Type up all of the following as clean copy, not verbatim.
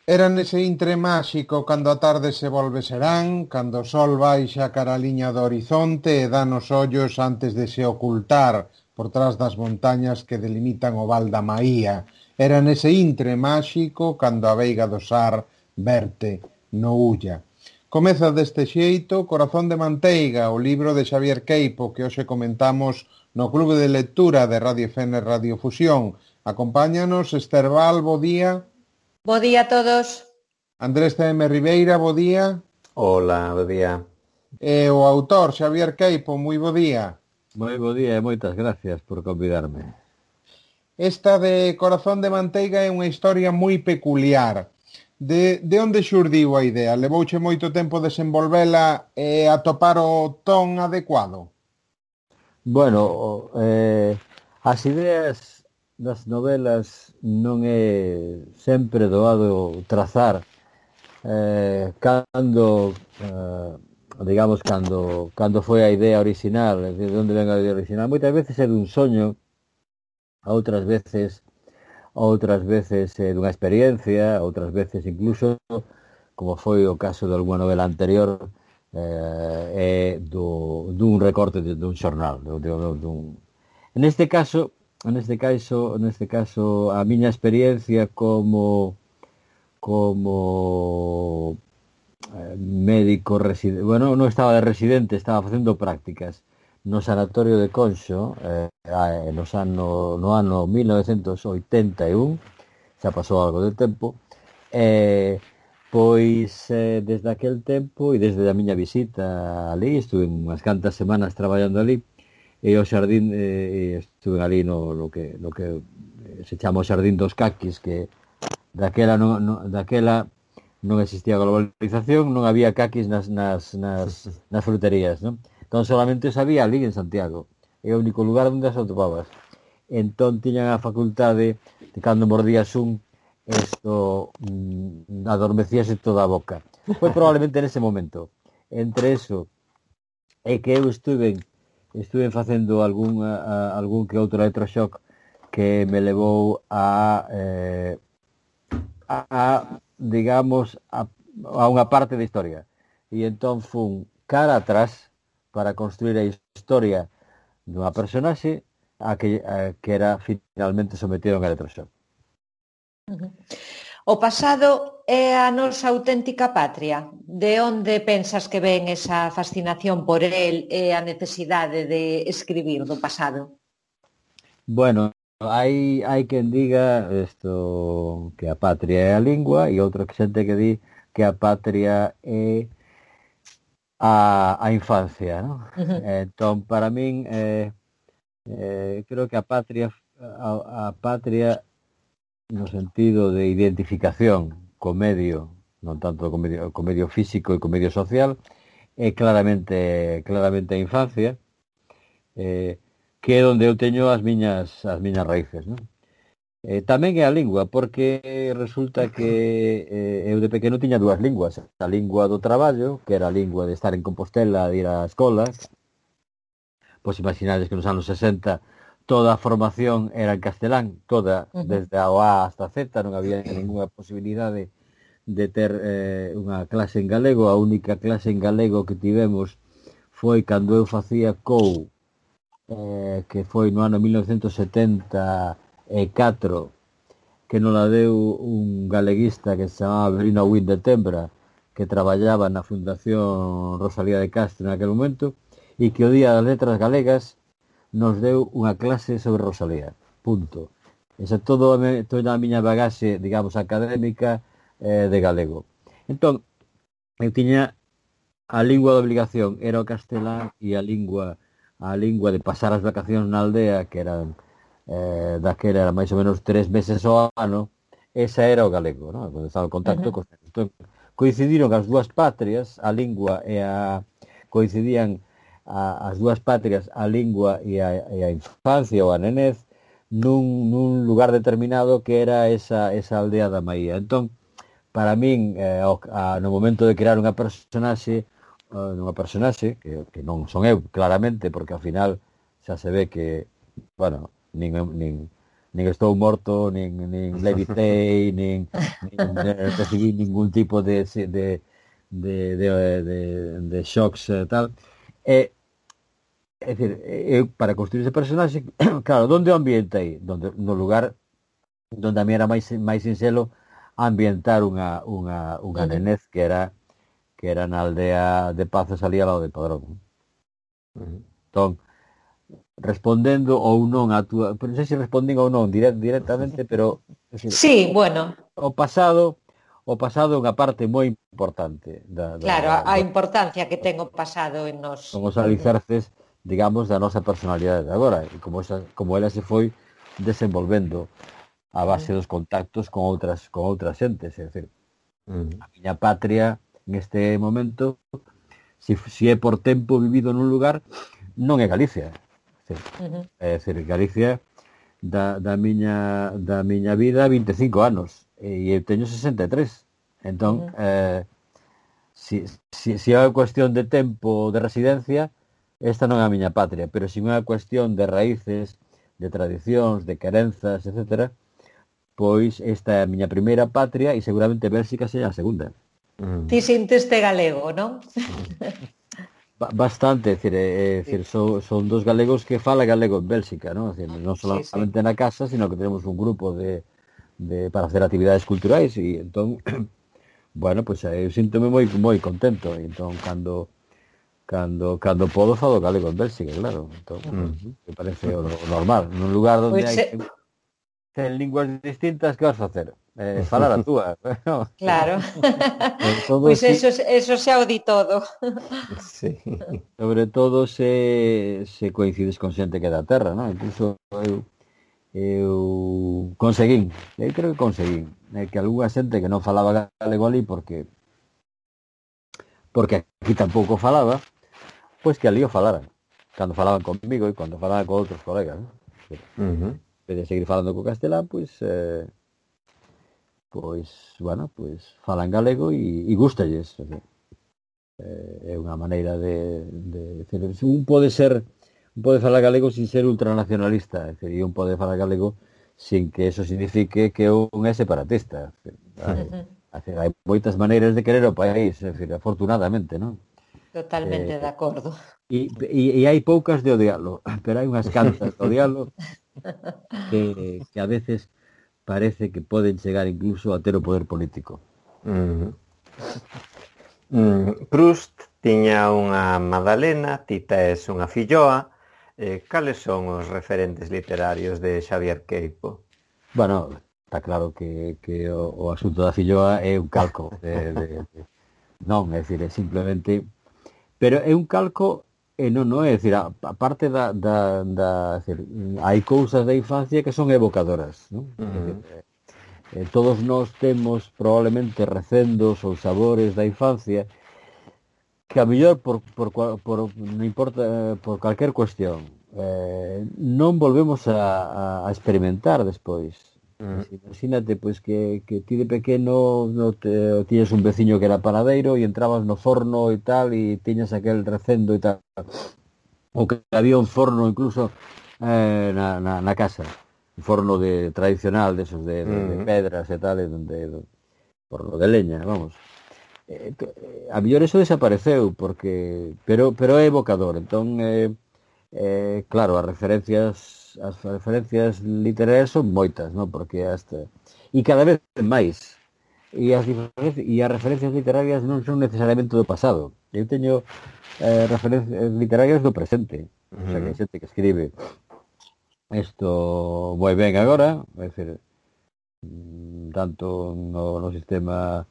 Era nese intre máxico cando a tarde se volve serán, cando o sol baixa cara a liña do horizonte e dá nos ollos antes de se ocultar por trás das montañas que delimitan o val da Maía. Era nese intre máxico cando a veiga do Sar verte no Ulla. Comeza deste xeito Corazón de Manteiga, o libro de Xavier Queipo que hoxe comentamos no Clube de Lectura de Radio Fene Radio Fusión. Acompáñanos Ester Val, bo día. Bo día a todos. Andrés C.M. Ribeira, bo día. Hola, bo día. E o autor, Xavier Queipo, moi bo día. Moi bo día e moitas gracias por convidarme. Esta de Corazón de Manteiga é unha historia moi peculiar. De onde xurdiu a idea? Levouche moito tempo desenvolvela e atopar o ton adecuado? Bueno, as ideas das novelas non é sempre doado trazar cando foi a idea original, de onde ven a idea original. Moitas veces é dun soño, outras veces é dunha experiencia, outras veces incluso, como foi o caso de alguna novela anterior, é dun recorte dun xornal, Neste caso a miña experiencia como médico residente, bueno, non estaba de residente, estaba facendo prácticas no sanatorio de Conxo no ano 1981, xa pasou algo de tempo, pois desde aquel tempo e desde a miña visita ali, estuve unhas cantas semanas traballando ali, e o xardín estuve ali no que se chama o xardín dos caquis, que daquela non existía globalización, non había caquis nas fruterías, non? Entón solamente os había ali en Santiago, é o único lugar onde as atopabas. Entón tiñan a facultade de cando mordías isto adormecíase toda a boca. Foi probablemente nese momento. Entre eso é que eu estuve facendo algún que outro electroshock que me levou digamos a unha parte da historia, e entón fun cara atrás para construir a historia dunha personaxe que era finalmente sometido a un electroshock. O pasado é a nosa auténtica patria. De onde pensas que ven esa fascinación por el e a necesidade de escribir do pasado? Bueno, hai quen diga isto, que a patria é a lingua, e outro xente que di que a patria é a infancia, non? Entón, para min creo que a patria no sentido de identificación co medio, non tanto co medio físico e co medio social, é claramente a infancia, que é onde eu teño as miñas raíces, non? Tamén é a lingua, porque resulta que eu de pequeno tiña dúas linguas. A lingua do traballo, que era a lingua de estar en Compostela, de ir á escola. Pois imaginades que nos anos 60 toda a formación era en castelán, toda, desde a A hasta Z, non había ninguna posibilidade de ter unha clase en galego. A única clase en galego que tivemos foi cando eu facía COU, que foi no ano 1974, que non la deu un galeguista que se chamaba Berino Win de Tembra, que traballaba na Fundación Rosalía de Castro naquele momento, e que o Día das Letras Galegas nos deu unha clase sobre Rosalía. Punto. Esa toda a miña bagaxe, digamos, académica de galego. Entón, eu tiña a lingua de obligación era o castelán, e a lingua de pasar as vacacións na aldea, que eran daquela era máis ou menos 3 meses ao ano, esa era o galego, non? Quando estaba en contacto con el. Entón, coincidiron as dúas patrias, a lingua e coincidían as dúas patrias, a lingua e a infancia ou a nenez, nun lugar determinado que era esa aldea da Maía. Entón, para min, no momento de crear unha personaxe que non son eu, claramente, porque ao final xa se ve que, bueno, nin nin estou morto, nin levitei, nin recibí ningún tipo de shocks e tal. É dicir, eu para construir ese personaxe, claro, onde o ambientei? No lugar donde a mí era máis sinxelo ambientar unha nenez que era na aldea de Pazos ali ao lado de Padrón. Entón, respondendo ou non a túa, non sei se respondín ou non directamente, pero decir, sí, bueno, o pasado é unha parte moi importante claro, a importancia que ten o pasado en nos. son os alicerces, digamos, da nosa personalidade de agora, e como ela se foi desenvolvendo a base dos contactos con outras xentes, é dicir, a miña patria neste momento, se é por tempo vivido nun lugar, non é Galicia. É dicir, Galicia da miña vida 25 anos e eu teño 63. Entón, se é unha cuestión de tempo de residencia, esta non é a miña patria, pero se é unha cuestión de raíces, de tradicións, de querenzas, etc., pois esta é a miña primeira patria e seguramente Bélxica sería a segunda. Ti sinteste galego, non? Bastante, é dicir, son dos galegos que fala galego en Bélxica, non? Non solamente na casa, sino que tenemos un grupo para hacer actividades culturais e entón, bueno, pois eu síntome moi contento e entón cando podo falo galego en Bélxica, claro. Entón, me parece o normal, nun lugar onde hai ten linguas distintas, que vas facer? Falar a túa. Claro. Pois eso xa o di todo. Sí. Sobre todo se coincides con xente que é da terra, non? Incluso eu conseguín, eu creo que conseguín, que algunha xente que non falaba galego ali porque aquí tampouco falaba, pois que ali o falaran. Cando falaban comigo e cando falaban con outros colegas, non? En vez de seguir falando co castelán, pois bueno, pois falan galego e gústalles. É unha maneira de decir, un pode falar galego sin ser ultranacionalista, e un pode falar galego sin que eso signifique que un é separatista. Hai moitas maneiras de querer o país, afortunadamente, non? Totalmente de acordo. E hai poucas de odialo, pero hai unhas cantas de odialo que a veces parece que poden chegar incluso a ter o poder político. Proust tiña unha Madalena, ti tes unha filloa. Cales son os referentes literarios de Xavier Queipo? Bueno, está claro que o asunto da filloa é un calco non, é dicir, é simplemente, pero é un calco e non é dicir, a parte decir, hai cousas da infancia que son evocadoras, non? Todos nós temos probablemente recendos ou sabores da infancia que a mellor non importa, por calquer cuestión, non volvemos a experimentar despois. Imagínate, pois, que ti de pequeno tiñes un veciño que era panadeiro e entrabas no forno e tal e tiñas aquel recendo e tal, ou que había un forno incluso na casa, un forno tradicional desos de pedras e tal, forno de leña, vamos. A mellor eso desapareceu pero é evocador. Entón, claro, as referencias literarias son moitas, non? Porque e cada vez máis, e as referencias literarias non son necesariamente do pasado. Eu teño referencias literarias do presente. O sea, que hai xente que escribe isto moi ben agora, é dicir, tanto no sistema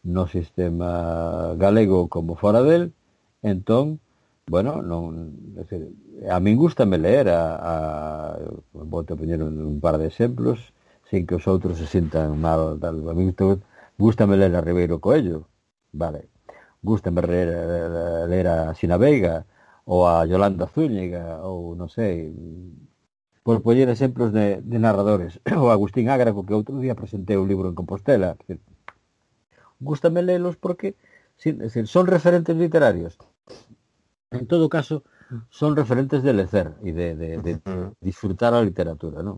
galego como fora del. Entón, bueno, é dicir, a min gústame ler vou te poñer un par de exemplos sin que os outros se sintan mal, tal. A min gústame ler a Ribeiro Coello, vale, gústame ler a Xina Veiga ou a Yolanda Zúñiga ou non sei, por poñer exemplos de narradores, ou Agustín Ágraco, que outro día presentei un libro en Compostela. Gústame lelos porque son referentes literarios. En todo caso, son referentes de lecer e de disfrutar a literatura, non?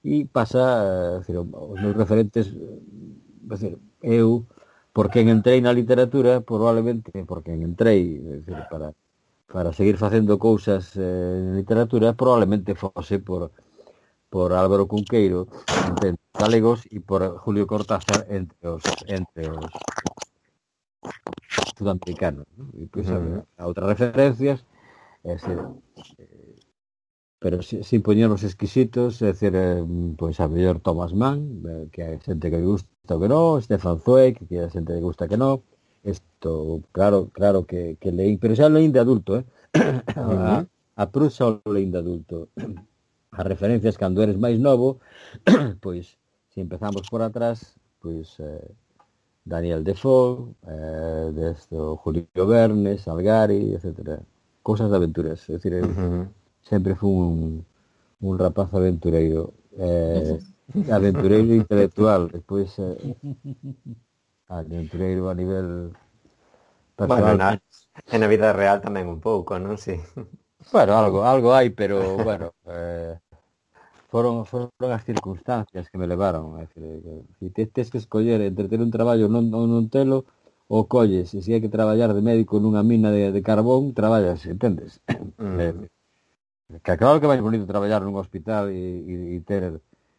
e pasa, decir, os meus referentes, decir, eu, por quen entrei na literatura, probablemente, por quen entrei, decir, para seguir facendo cousas en literatura, probablemente fose por Álvaro Cunqueiro, entre os galegos, e por Julio Cortázar entre os sudamericanos, ¿no? E pois a outras referencias, é decir, pero sin poñernos exquisitos, é decir, pois a mellor Thomas Mann, que hai xente que gusta o que non, Stefan Zweig, que hai xente que gusta que non, isto, claro que leín, pero xa leín de adulto, a Proust xa leín de adulto. As referencias cando eres máis novo, pois, se empezamos por atrás, pois, Daniel Defoe, Julio Verne, Salgari, etc. Cousas de aventuras, é dicir, sempre fui un rapaz aventureiro, aventureiro intelectual, despois aventureiro a nivel personal. Bueno, na vida real tamén un pouco, non? Si. Bueno, algo hai, pero, bueno, foron as circunstancias que me levaron, é dicir, se tes que escoller entre ter un traballo non telo, ou colles, e se hai que traballar de médico nunha mina de carbón, traballas, entendes? Que claro que vai bonito traballar nun hospital e ter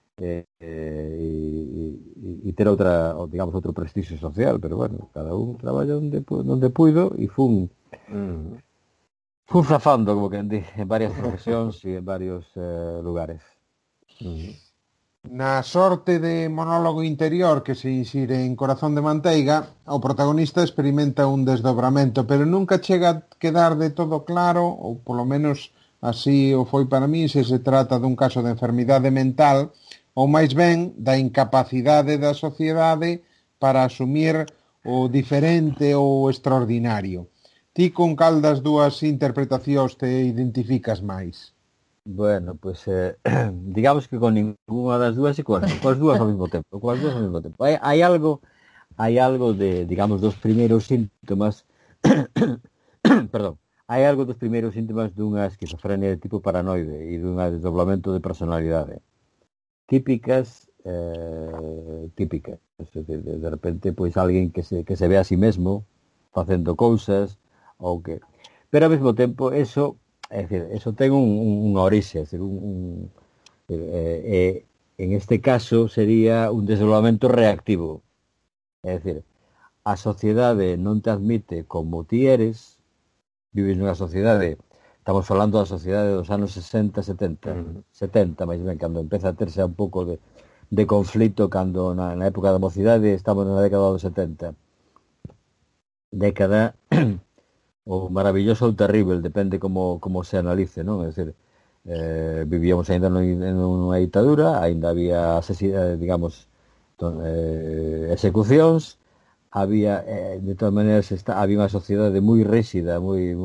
ter outra, digamos, outro prestixio social, pero bueno, cada un traballa onde puido e fun zafando, como que en varias profesións e en varios lugares. Na sorte de monólogo interior que se insire en Corazón de Manteiga, o protagonista experimenta un desdobramento, pero nunca chega a quedar de todo claro, ou polo menos así o foi para mí, se trata dun caso de enfermidade mental ou máis ben da incapacidade da sociedade para asumir o diferente ou o extraordinario. Ti con cal das dúas interpretacións te identificas máis? Bueno, pues digamos que con ninguna das dúas e coas dúas ao mesmo tempo. Hai algo de, digamos, dos primeiros síntomas perdón, hai algo dos primeiros síntomas dunha esquizofrenia de tipo paranoide e dun desdoblamento de personalidade. Típicas, de repente, pois alguén que se ve a sí mesmo facendo cousas ou que... Pero ao mesmo tempo, eso ten unha orixe, é dicir, en este caso sería un desdoblamento reactivo. É dicir, a sociedade non te admite como ti eres, vives nunha sociedade, estamos falando da sociedade dos anos 60, 70, 70, máis ben, cando empeza a terse un pouco de conflito, cando na época da mocidade estamos na década dos 70. Década ou maravilloso ou terrible, depende como se analice, non? É dicir, vivíamos ainda nunha ditadura, ainda había, digamos, execucións, había, de todas maneiras, había unha sociedade moi rígida, moi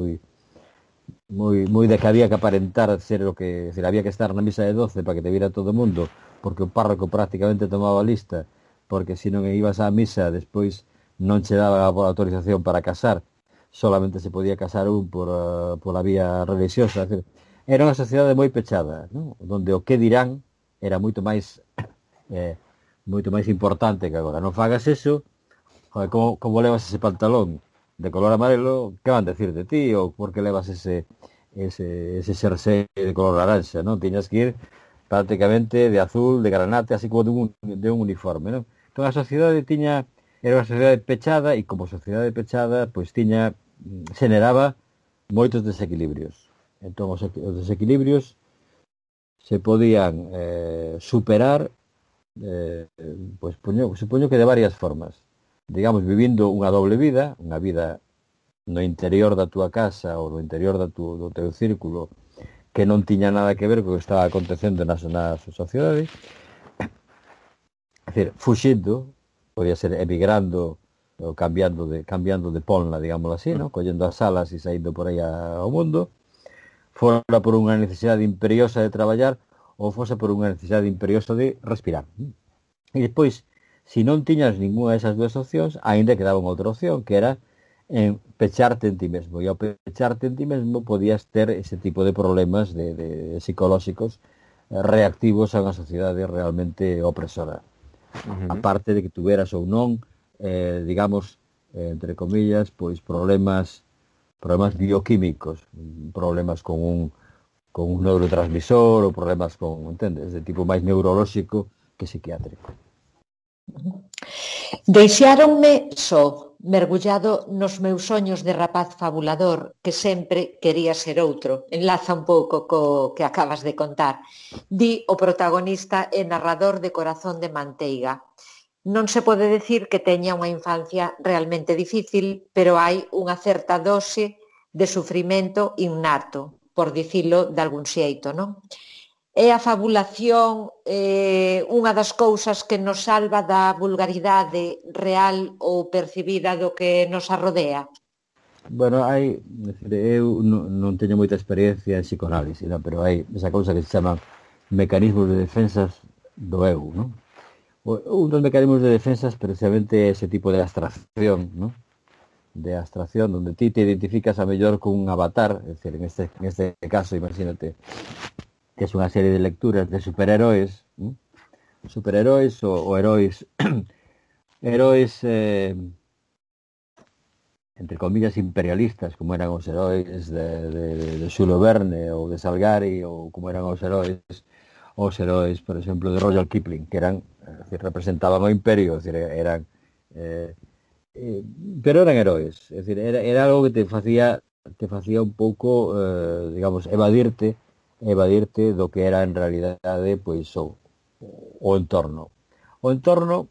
de que había que aparentar ser o que, decir, había que estar na misa de 12 para que te viera todo o mundo, porque o párroco prácticamente tomaba lista, porque se non ibas á misa, despois non che daba a autorización para casar, solamente se podía casar un por a vía religiosa. Decir, era unha sociedade moi pechada, ¿no? Donde o que dirán era moito máis importante que agora. Non fagas eso, joder, como levas ese pantalón de color amarelo, que van decir de ti, ou por que levas ese xersei de color naranja, non? Tiñas que ir prácticamente de azul, de granate, así como de un uniforme, non? Entón a sociedade era unha sociedade pechada, e como sociedade pechada, pois xeneraba moitos desequilibrios. Entón os desequilibrios se podían superar, pois supoño que de varias formas. Digamos, vivindo unha doble vida, unha vida no interior da túa casa ou no interior do teu círculo que non tiña nada que ver co que estaba acontecendo na sociedade. É dicir, fuxindo, podía ser emigrando ou cambiando de ponla, digámoslo así, ¿no? Collendo as alas e saindo por aí ao mundo, fora por unha necesidade imperiosa de traballar ou fose por unha necesidade imperiosa de respirar. E despois, se non tiñas ninguna desas dúas opcións, aínda quedaba unha outra opción, que era pecharte en ti mesmo. E ao pecharte en ti mesmo podías ter ese tipo de problemas de psicolóxicos reactivos a unha sociedade realmente opresora. Aparte de que tuveras ou non, digamos, entre comillas, pois problemas bioquímicos, problemas con un neurotransmisor ou problemas con, entendes, de tipo máis neurolóxico que psiquiátrico. Deixáronme só, mergullado nos meus soños de rapaz fabulador que sempre quería ser outro. Enlaza un pouco co que acabas de contar. Di o protagonista e narrador de Corazón de Manteiga. Non se pode decir que teña unha infancia realmente difícil, pero hai unha certa dose de sufrimento innato, por dicilo de algún xeito, non? É a fabulación unha das cousas que nos salva da vulgaridade real ou percibida do que nos arrodea? Bueno, eu non teño moita experiencia en psicoanálisis, non? Pero hai esa cousa que se chama mecanismos de defensas do eu, non? Un dos mecanismos de defensas precisamente é ese tipo de abstracción, non? De abstracción, onde ti te identificas a mellor con un avatar, é dicir, en este caso, imagínate, que es unha serie de lecturas de superheróis, ou heróis, heróis, entre comillas, imperialistas, como eran os heróis de Jules Verne ou de Salgari, ou como eran os heróis, por exemplo, de Rudyard Kipling, que eran, representaban o imperio, es decir, eran pero eran heróis, es decir, era algo que te facía un pouco, digamos, evadirte do que era en realidade, pois, o entorno. O entorno,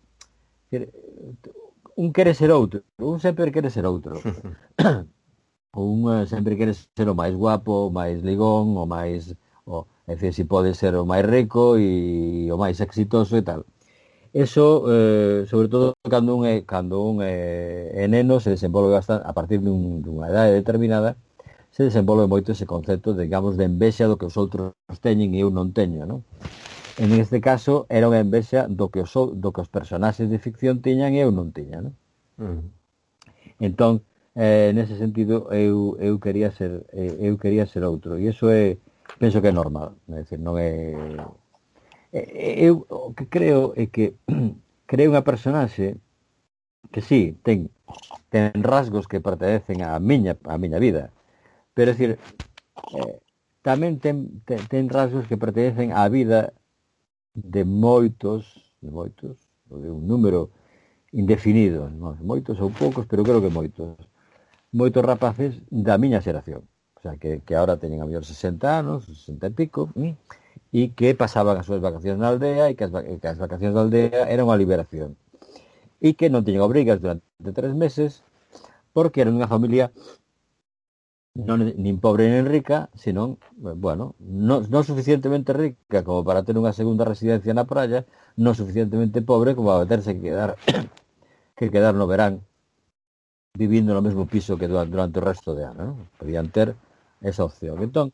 un quere ser outro, un sempre quere ser outro. Un sempre quere ser o máis guapo, o máis ligón, é dicir, si pode ser o máis rico e o máis exitoso e tal. Eso, sobre todo cando un é neno, se desenvolve bastante a partir dunha idade determinada, se desenvolve moito ese concepto, digamos, de envexa do que os outros teñen e eu non teño, non? En este caso, era unha envexa do que os personaxes de ficción tiñan e eu non tiña, non? Entón, nese sentido, eu quería ser outro, e iso penso que é normal, é dicir, non é... Eu o que creo é que creo unha personaxe que sí, ten rasgos que pertenecen á miña vida, pero, é dicir, tamén ten rasgos que pertenecen á vida de moitos, de un número indefinido, non? Moitos ou poucos, pero creo que moitos rapaces da miña xeración, o sea, que ahora teñen a mellor 60 anos, 60 e pico, e que pasaban as súas vacacións na aldea e que as vacacións da aldea eran unha liberación, e que non teñen obrigas durante 3 meses porque eran unha familia non nin pobre nin rica, senón, bueno, non suficientemente rica como para ter unha segunda residencia na praia, non suficientemente pobre como para terse que quedar no verán vivindo no mesmo piso que durante o resto de ano, non? Podían ter esa opción. Entón,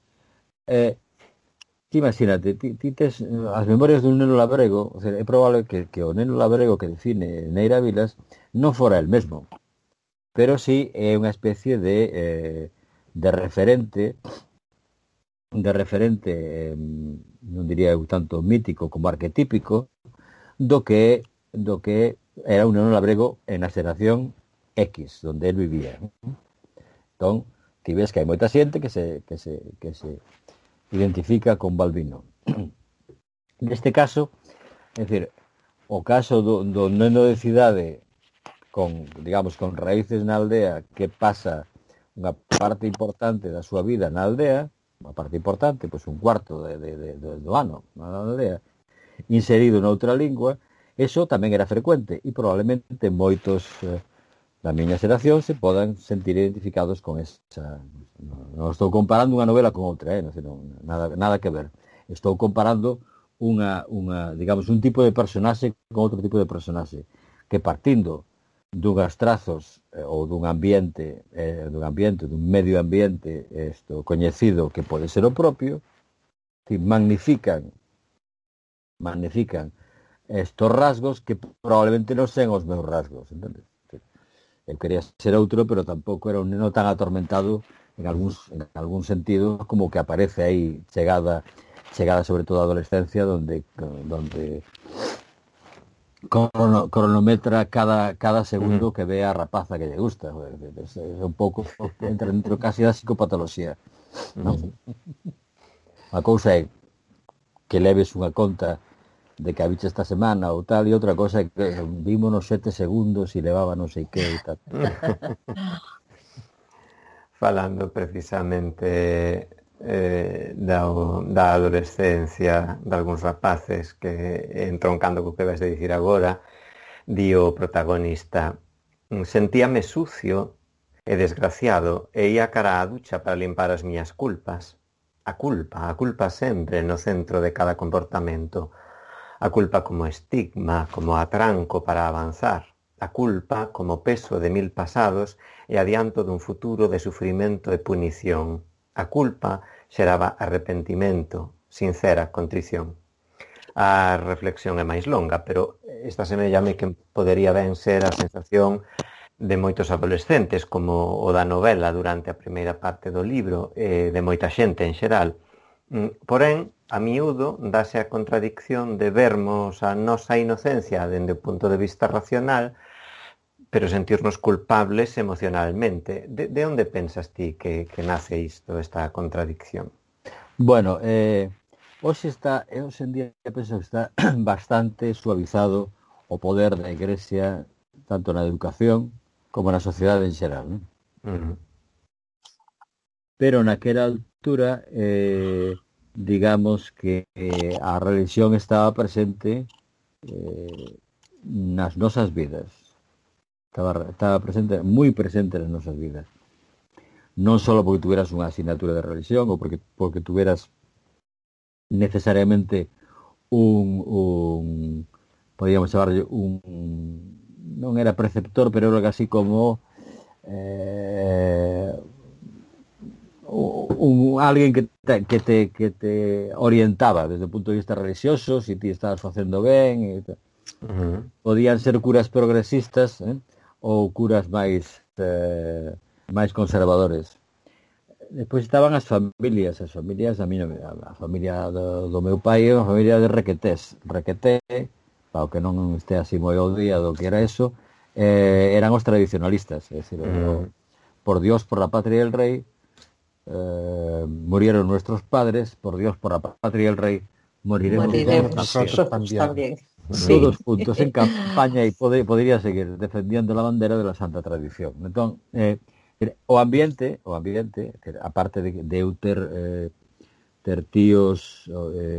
ti imagínate, ti tes as memorias dun neno labrego, o sea, é probable que o neno labrego que define Neira Vilas non fora el mesmo, pero sí é unha especie de referente, non diría eu tanto mítico como arquetípico, do que era un neno labrego en a xeración X, donde él vivía. Entón, ti ves que hai moita xente que se identifica con Balbino. Neste caso, é dicir, o caso do neno de cidade con raíces na aldea que pasa unha parte importante da súa vida na aldea, unha parte importante, pois un cuarto do ano na aldea, inserido noutra lingua, eso tamén era frecuente e probablemente moitos da miña xeración se podan sentir identificados con esa... Non estou comparando unha novela con outra, nada que ver. Estou comparando digamos, un tipo de personaxe con outro tipo de personaxe, que partindo dunhas trazos ou dun ambiente, dun medio ambiente coñecido que pode ser o propio, magnifican estos rasgos que probablemente non sean os meus rasgos, entendes? Eu quería ser outro, pero tampouco era un neno tan atormentado en algún sentido como que aparece aí chegada chegada sobre todo a adolescencia, donde cronometra cada segundo que ve a rapaza que lle gusta. É un pouco, entra dentro casi da psicopatoloxía, non? A cousa é que leves unha conta de que a bicha esta semana ou tal, e outra cosa é que vimos nos 7 segundos e levaba non sei que e tal. Falando precisamente da adolescencia de algúns rapaces, que entroncando co que vais de dicir agora, di o protagonista: sentíame sucio e desgraciado e ia cara á ducha para limpar as miñas culpas. A culpa sempre no centro de cada comportamento. A culpa como estigma, como atranco para avanzar. A culpa como peso de 1000 pasados e adianto dun futuro de sufrimento e punición. A culpa xeraba arrepentimento, sincera contrición. A reflexión é máis longa, pero esta semellame que podería ben ser a sensación de moitos adolescentes, como o da novela durante a primeira parte do libro, e de moita xente en xeral. Porén, a miúdo dáse a contradicción de vermos a nosa inocencia dende o punto de vista racional, pero sentirnos culpables emocionalmente. De onde pensas ti que nace isto, esta contradicción? Bueno, hoxe en día penso que está bastante suavizado o poder da Igrexa, tanto na educación como na sociedade en xeral, non? Pero naquela altura, digamos que a religión estaba presente nas nosas vidas. Estaba presente, moi presente nas nosas vidas. Non só porque tuveras unha asignatura de religión ou porque tuveras necesariamente podríamos chamarlle non era preceptor, pero era así como alguén que te orientaba desde o punto de vista religioso, se ti estabas facendo ben. Podían ser curas progresistas, ou curas máis conservadores. Despois estaban as familias, a familia do meu pai é unha familia de requetés. Requeté, para o que non este así moi ao día do que era eso, eran os tradicionalistas, é dicir, por Dios, por la patria y el rey, murieron nuestros padres, por Dios, por la patria y el rey, moriremos nosotros también. Sí. Todos juntos en campaña y podría seguir defendiendo la bandera de la santa tradición. Entón, o ambiente, aparte de eu ter tíos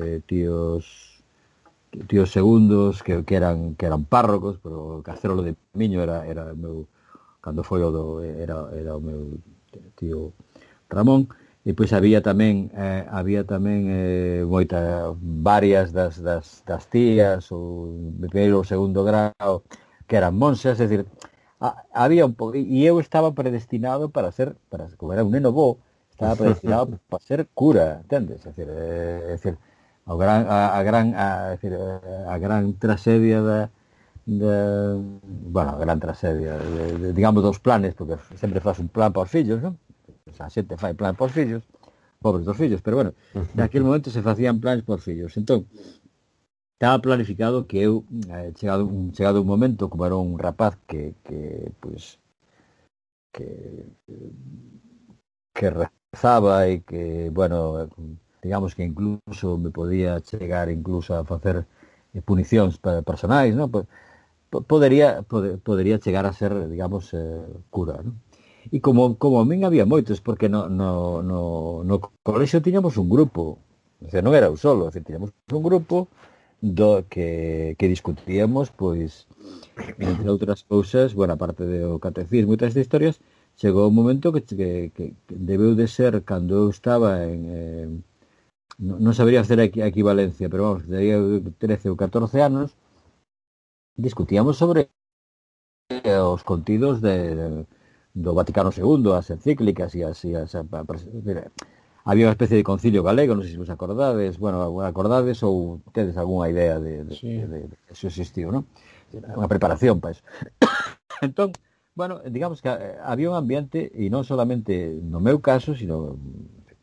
segundos que eran párrocos, pero o Castrolo de Miño era o meu, cando foi era o meu tío Ramón. E pois había tamén varias das tías ou de primeiro ou segundo grau que eran monxas, é dicir, había un pouco, e eu estaba predestinado para como era un neno bo, estaba predestinado para ser cura, entendes? É dicir, a gran traxedia a gran traxedia digamos dos planes, porque sempre faz un plan para os fillos, non? A xente fai plan por fillos, pobres dos fillos, pero bueno, naquele momento se facían plans por fillos. Entón, estaba planificado que eu, chegado un momento, como era un rapaz que rezaba e que, bueno, digamos que incluso me podía chegar incluso a facer punicións personais, non? Podería chegar a ser, digamos, cura, non? E como a min había moitos, porque no colexio tiñamos un grupo, o sea, non era eu solo, tiñamos un grupo que discutíamos, pois, entre outras cousas, bueno, aparte do catecismo e todas estas historias, chegou un momento que debeu de ser cando eu estaba non sabería hacer a equivalencia, pero vamos, tería 13 ou 14 anos, discutíamos sobre os contidos do Vaticano II, as encíclicas e había unha especie de concilio galego, non sei se vos acordades, ou tedes algunha idea de eso existiu, non? Unha preparación para eso. Entón, bueno, digamos que había un ambiente, e non solamente no meu caso, sino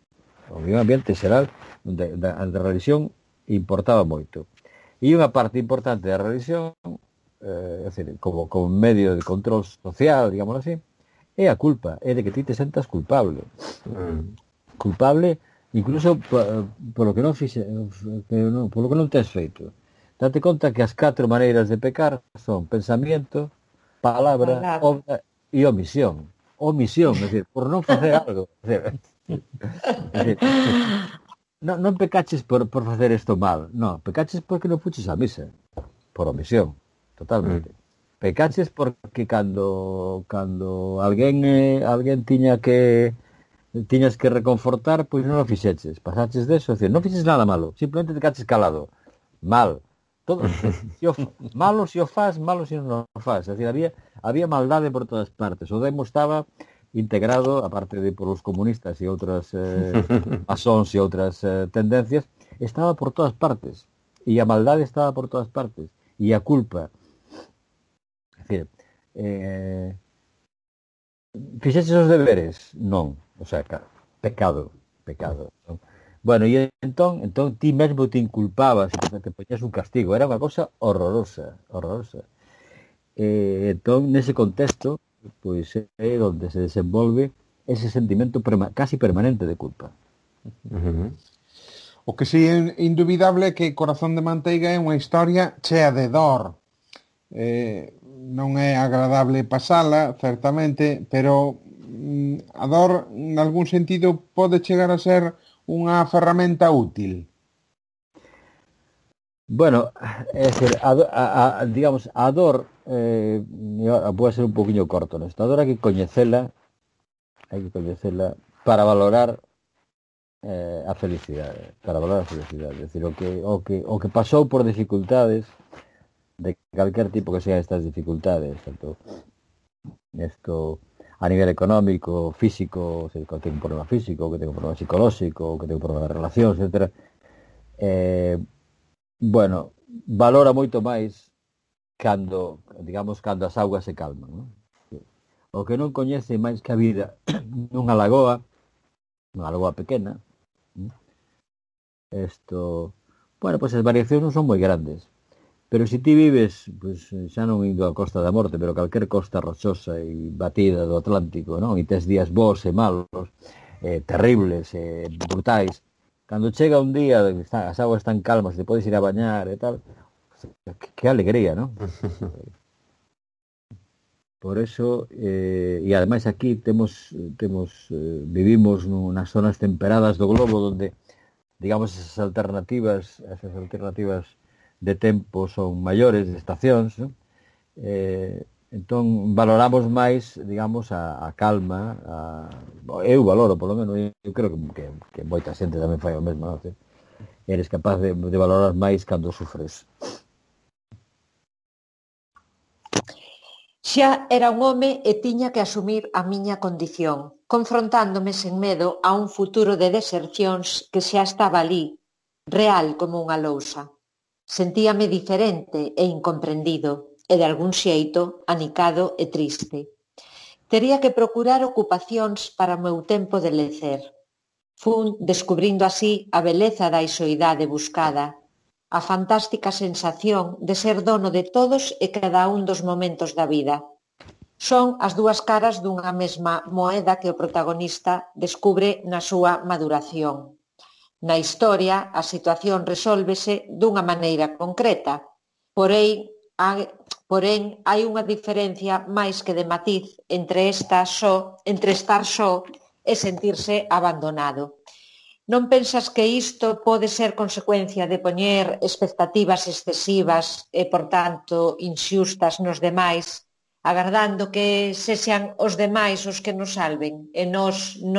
un ambiente xeral onde a religión importaba moito. E unha parte importante da religión, é dicir, como medio de control social, digamos así, é a culpa, é de que ti te sentas culpable. Culpable incluso polo que non fixe, polo que non tes feito. Date conta que as 4 maneiras de pecar son pensamiento, palabra, obra e omisión. Omisión, é dicir, por non facer algo. É dicir, non pecaches por facer isto mal, non, pecaches porque non fuches a misa, por omisión, totalmente. Pecaches porque cando alguén tiñas que reconfortar, pois non o fixeches, pasaches deso, é dicir, non fixes nada malo, simplemente te caches calado, mal. Todo, malo se o faz, malo se non o faz. É dicir, había maldade por todas partes. O demo estaba integrado, aparte de por os comunistas e outras masóns e outras tendencias, estaba por todas partes. E a maldade estaba por todas partes. E a culpa. É dicir, fixeches os deberes? Non. O sea, pecado. Non? Bueno, e entón ti mesmo te inculpabas e te poñías un castigo. Era unha cosa horrorosa. Entón, nese contexto, pois é onde se desenvolve ese sentimento casi permanente de culpa. O que si é indubidable é que Corazón de Manteiga é unha historia chea de dor. Non é agradable pasala, certamente, pero a dor, en algún sentido, pode chegar a ser unha ferramenta útil. Bueno, é dicir, digamos, a dor pode ser un poquinho corto nesto. A dor hai que coñecela para valorar a felicidade, é dicir, o que pasou por dificultades de calquer tipo que sean estas dificultades, tanto isto a nivel económico, físico, que ten un problema físico, que ten un problema psicolóxico, que ten un problema de relacións, etc. Bueno, valora moito máis cando as augas se calman, non? O que non coñece máis que a vida nunha lagoa pequena, bueno, pois as variacións non son moi grandes. Pero se ti vives, pois, xa non indo a Costa da Morte, pero calquer costa rochosa e batida do Atlántico, non? E tes días bons e malos, terribles, brutais. Cando chega un día, as aguas están calmas, te podes ir a bañar e tal, que alegría, non? Por eso, e ademais aquí vivimos nas zonas temperadas do globo, onde, digamos, esas alternativas de tempo son maiores, de estacións, non? Entón valoramos máis, digamos, a calma, eu valoro, polo menos, eu creo que moita xente tamén fai o mesmo, non? Eres capaz de valorar máis cando sufres. Xa era un home e tiña que asumir a miña condición, confrontándome sen medo a un futuro de desercións que xa estaba ali, real como unha lousa. Sentíame diferente e incomprendido, e de algún xeito anicado e triste. Tería que procurar ocupacións para o meu tempo de lecer. Fun descubrindo así a beleza da isoidade buscada, a fantástica sensación de ser dono de todos e cada un dos momentos da vida. Son as dúas caras dunha mesma moeda que o protagonista descubre na súa maduración. Na historia, a situación resólvese dunha maneira concreta, porén hai unha diferencia máis que de matiz entre estar só e sentirse abandonado. Non pensas que isto pode ser consecuencia de poñer expectativas excesivas e, por tanto, inxustas nos demais, agardando que sexan os demais os que nos salven e non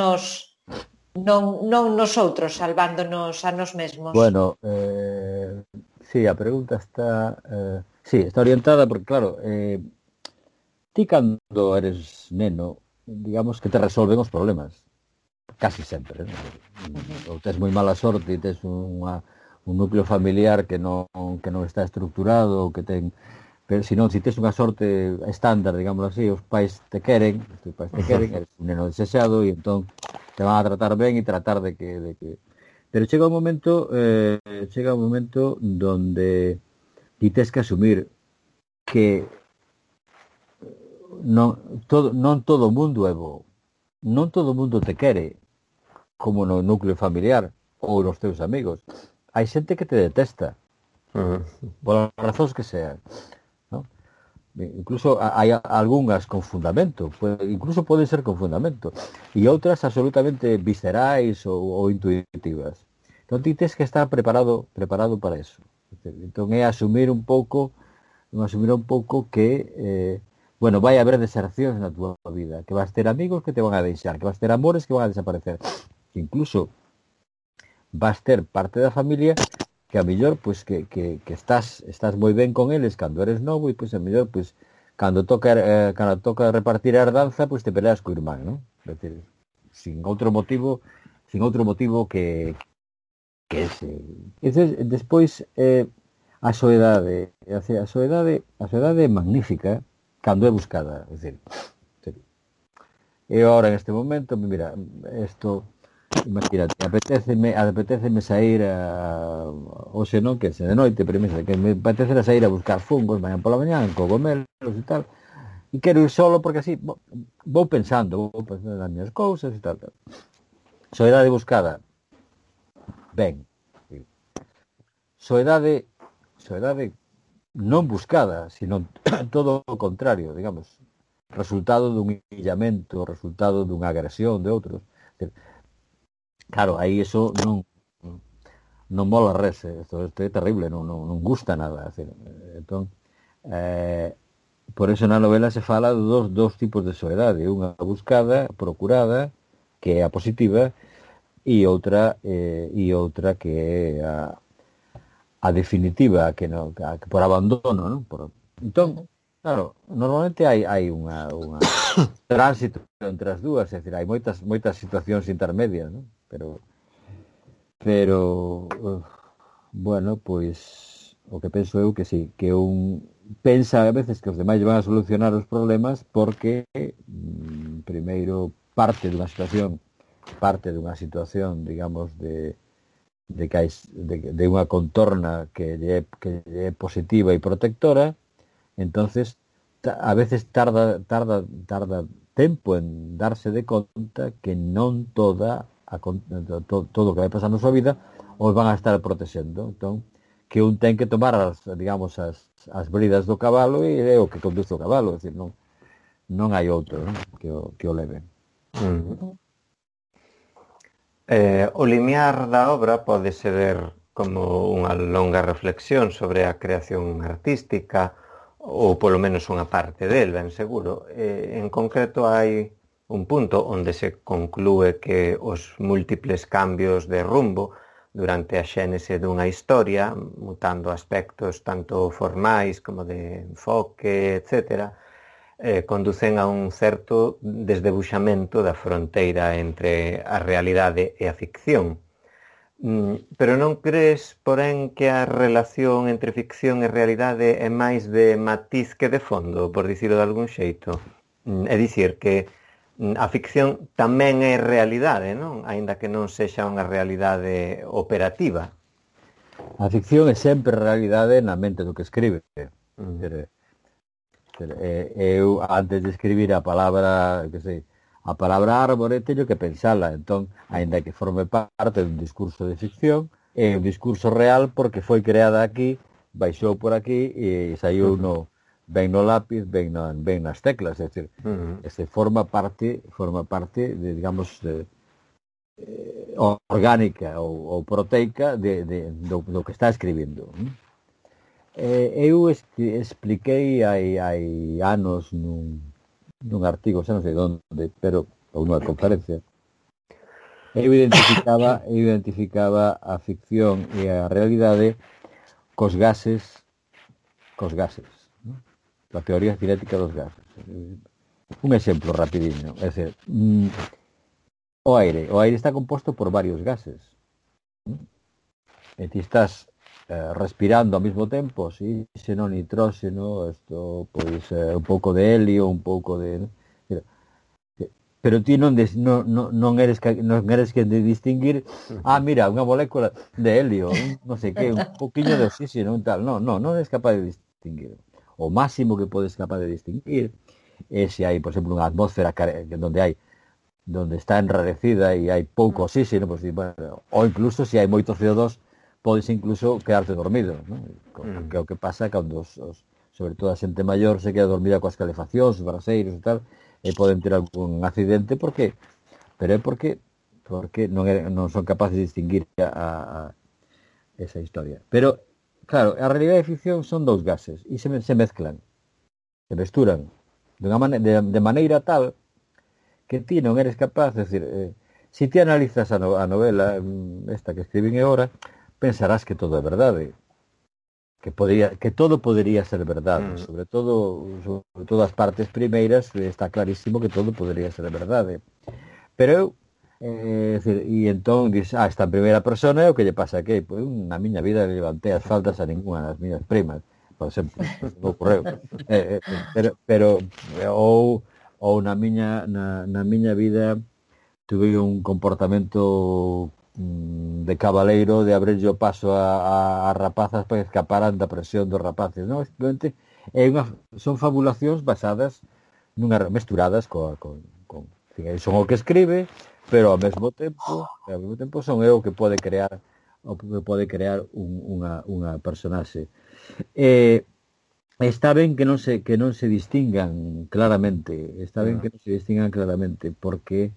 nosotros salvándonos a nós mesmos? Bueno, sí, a pregunta está orientada porque, claro, ti cando eres neno, digamos que te resolven os problemas, casi sempre, ¿no? Ou tes moi mala sorte e tes un núcleo familiar que non está estructurado, que ten, pero se tes unha sorte estándar, digamos así, os pais te queren, eres un neno desexado e entón te van a tratar ben e tratar de que... Pero chega un momento donde ti tes que asumir que non todo o mundo é bo. Non todo o mundo te quere, como no núcleo familiar ou nos teus amigos. Hai xente que te detesta, por razóns que sean, ¿no? Incluso hai algunhas con fundamento, incluso poden ser con fundamento, e outras absolutamente viscerais ou intuitivas. Entón ti tens que estar preparado para eso. Entón é asumir un pouco que bueno, vai haber desercións na túa vida, que vas ter amigos que te van a deixar, que vas ter amores que van a desaparecer, que incluso vas ter parte da familia que a mellor pues, que estás moi ben con eles cando eres novo e pues, a mellor pues, cando toca repartir a herdanza pues, te peleas co irmán, ¿no? É dicir, sin outro motivo que ese. Entonces, despois a soedade é magnífica cando é buscada, é dicir, eu agora neste momento, mira, imagínate, apetéceme sair hoxe non, que se de noite, pero que me apetece sair a buscar fungos mañan pola mañán, cogomelos e tal, e quero ir solo porque así vou pensando nas minhas cousas e tal. Soedade buscada, ben. Soedade non buscada, sino todo o contrario, digamos, resultado dun illamento, resultado dunha agresión de outros. Claro, aí eso non mola res, isto é terrible, non gusta nada. Entón, por eso na novela se fala de dos tipos de soedade, unha buscada, procurada, que é a positiva, e outra que é a definitiva, que por abandono, non? Entón, claro, normalmente hai unha tránsito entre as dúas, é dicir, hai moitas situacións intermedias, non? Pero bueno, pois o que penso eu que sí, que un pensa a veces que os demais van a solucionar os problemas porque primeiro parte dunha situación, digamos, de unha contorna que é positiva e protectora. Entonces a veces tarda tempo en darse de conta que non todo o que vai pasar na súa vida os van a estar protexendo. Entón, que un ten que tomar as bridas do cabalo e é o que conduce o cabalo, é dicir, non hai outro, non? Que o leve. O limiar da obra pode ser como unha longa reflexión sobre a creación artística ou polo menos unha parte del, ben seguro. En concreto hai un punto onde se conclúe que os múltiples cambios de rumbo durante a xénese dunha historia, mutando aspectos tanto formais como de enfoque, etc., conducen a un certo desdebuxamento da fronteira entre a realidade e a ficción. Pero non crees, porén, que a relación entre ficción e realidade é máis de matiz que de fondo, por dicirlo de algún xeito? É dicir, que a ficción tamén é realidade, non? Aínda que non sexa unha realidade operativa. A ficción é sempre realidade na mente do que escribe. Eu, antes de escribir a palabra árbore, teño que pensala. Entón, aínda que forme parte dun discurso de ficción, é un discurso real porque foi creada aquí, baixou por aquí e saiu ben no lápiz, ben nas teclas, é dicir, forma parte de, digamos, orgánica ou proteica do que está escribindo. Eu expliquei hai anos nun artigo, xa non sei onde, pero ou nunha conferencia, eu identificaba a ficción e a realidade cos gases, non? A teoría cinética dos gases. Un exemplo rapidiño, é dicir, o aire está composto por varios gases, e ti estás respirando ao mesmo tempo, oxígeno, nitróxeno, un pouco de helio, un pouco de... pero ti non eres que de distinguir, mira, unha molécula de helio, non sei que, un poquinho de oxígeno e tal, non eres capaz de distinguir. O máximo que podes capaz de distinguir é se hai, por exemplo, unha atmósfera donde está enrarecida e hai pouco oxígeno, pues, bueno, ou incluso se hai moito CO2, podes incluso quedarte dormido, ¿no? Que é o que pasa cando sobre todo a xente maior se queda dormida coas calefaccións, os braseiros e tal, e poden ter algún accidente porque non son capaces de distinguir a esa historia. Pero, claro, a realidade e a ficción son dous gases e se mezclan, se mesturan de maneira tal que ti non eres capaz, é dicir, se ti analizas a novela esta que escribín agora, pensarás que todo é verdade, que todo podería ser verdade, sobre todo as partes primeiras está clarísimo que todo podería ser verdade, pero eu e entón dices, esta primeira persona é o que lle pasa aquí, pois na miña vida levantei as faltas a ninguna das miñas primas, por exemplo, non ocorreu, pero ou na miña vida tuve un comportamento de cabaleiro de abrirlle o paso a rapazas para que escaparan da presión dos rapaces, non? Simplemente son fabulacións basadas mesturadas con son o que escribe, pero ao mesmo tempo son eu que pode crear unha personaxe. Está ben que non se distingan claramente, porque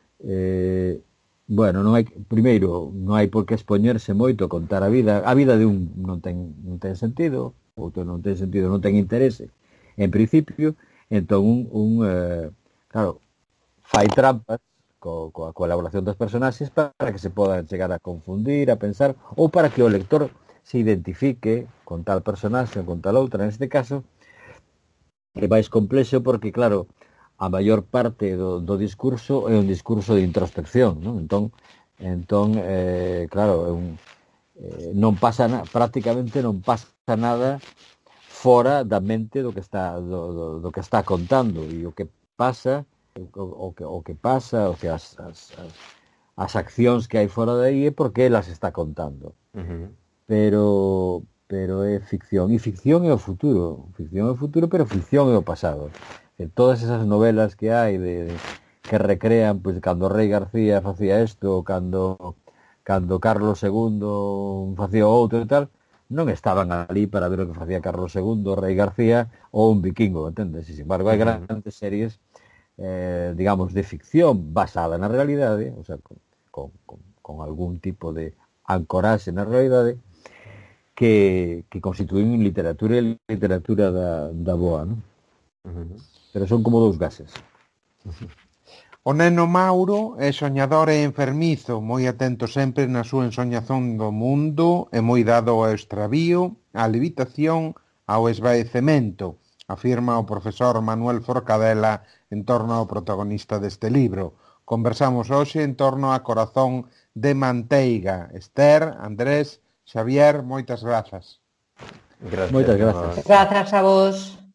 bueno, non hai por que expoñerse moito a contar a vida de un non ten sentido, outro non ten sentido, non ten interese en principio, entón claro, fai trampas coa colaboración dos personaxes para que se podan chegar a confundir, a pensar, ou para que o lector se identifique con tal personaxe ou con tal outra. Neste caso é máis complexo porque, claro, a maior parte do discurso é un discurso de introspección, non? Entón, claro, non pasa prácticamente non pasa nada fora da mente do que está contando, e o que pasa, o que as accións que hai fora de aí é porque elas está contando. Pero é ficción, e ficción é o futuro, pero ficción é o pasado. Todas esas novelas que hai que recrean, pois, cando o Rei García facía isto, cando Carlos II facía outro e tal, non estaban ali para ver o que facía Carlos II, o Rei García ou un vikingo, entendes? E, sin embargo, hai grandes series, digamos, de ficción basada na realidade, o sea, con algún tipo de ancoraxe na realidade, que constituen literatura da boa, non? Pero son como dous gases. O neno Mauro é soñador e enfermizo, moi atento sempre na súa ensoñación do mundo e moi dado ao extravío, á levitación, ao esvaecemento, afirma o profesor Manuel Forcadela en torno ao protagonista deste libro. Conversamos hoxe en torno a Corazón de Manteiga. Esther, Andrés, Xavier, moitas grazas. Moitas grazas. Grazas a vos.